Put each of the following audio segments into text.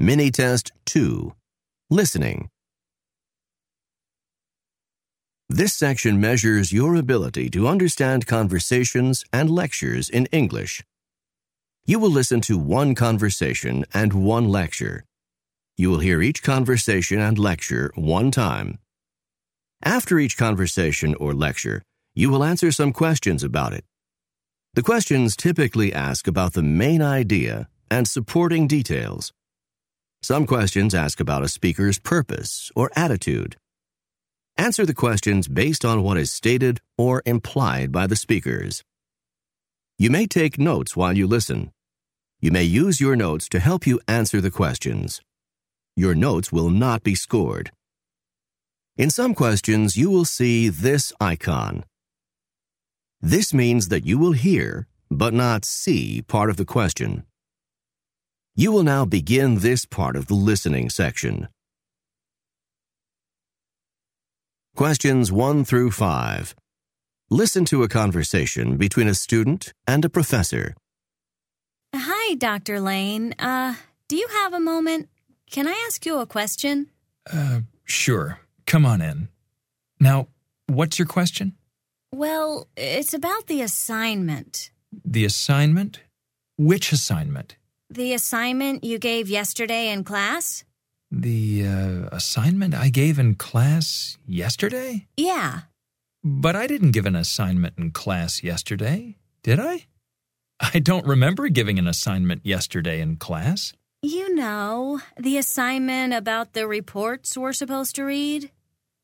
Mini-Test 2. Listening. This section measures your ability to understand conversations and lectures in English. You will listen to one conversation and one lecture. You will hear each conversation and lecture one time. After each conversation or lecture, you will answer some questions about it. The questions typically ask about the main idea and supporting details. Some questions ask about a speaker's purpose or attitude. Answer the questions based on what is stated or implied by the speakers. You may take notes while you listen. You may use your notes to help you answer the questions. Your notes will not be scored. In some questions, you will see this icon. This means that you will hear, but not see, part of the question. You will now begin this part of the listening section. Questions 1 through 5. Listen to a conversation between a student and a professor. Hi, Dr. Lane. Do you have a moment? Can I ask you a question? Sure. Come on in. Now, what's your question? Well, it's about the assignment. The assignment? Which assignment? The assignment you gave yesterday in class? The assignment I gave in class yesterday? Yeah. But I didn't give an assignment in class yesterday, did I? I don't remember giving an assignment yesterday in class. You know, the assignment about the reports we're supposed to read?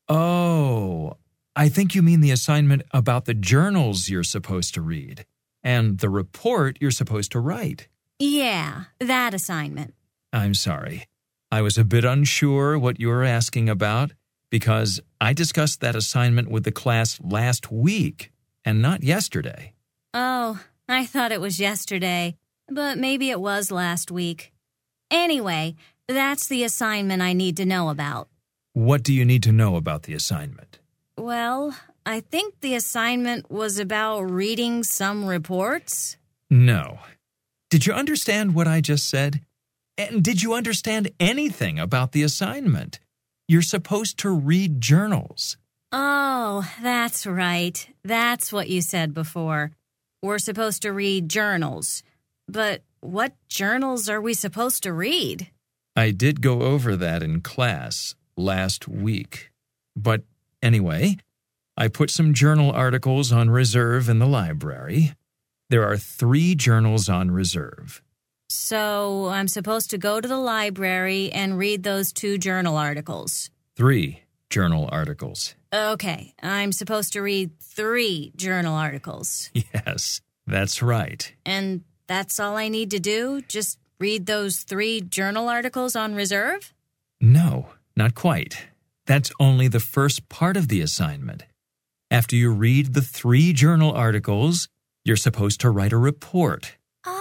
Oh, I think you mean the assignment about the journals you're supposed to read and the report you're supposed to write. Yeah, that assignment. I'm sorry. I was a bit unsure what you were asking about because I discussed that assignment with the class last week and not yesterday. Oh, I thought it was yesterday, but maybe it was last week. Anyway, that's the assignment I need to know about. What do you need to know about the assignment? Well, I think the assignment was about reading some reports. No. Did you understand what I just said? And did you understand anything about the assignment? You're supposed to read journals. Oh, that's right. That's what you said before. We're supposed to read journals. But what journals are we supposed to read? I did go over that in class last week. But anyway, I put some journal articles on reserve in the library. There are 3 journals on reserve. So I'm supposed to go to the library and read those 2 journal articles. 3 journal articles. Okay, I'm supposed to read 3 journal articles. Yes, that's right. And that's all I need to do? Just read those 3 journal articles on reserve? No, not quite. That's only the first part of the assignment. After you read the 3 journal articles, you're supposed to write a report.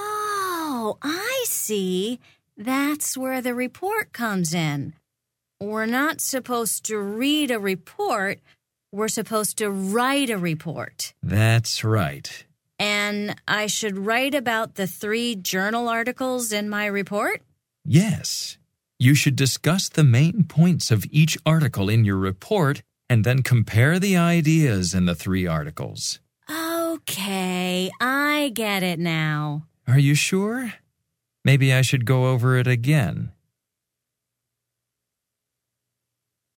Oh, I see. That's where the report comes in. We're not supposed to read a report. We're supposed to write a report. That's right. And I should write about the 3 journal articles in my report? Yes. You should discuss the main points of each article in your report and then compare the ideas in the 3 articles. Okay, I get it now. Are you sure? Maybe I should go over it again.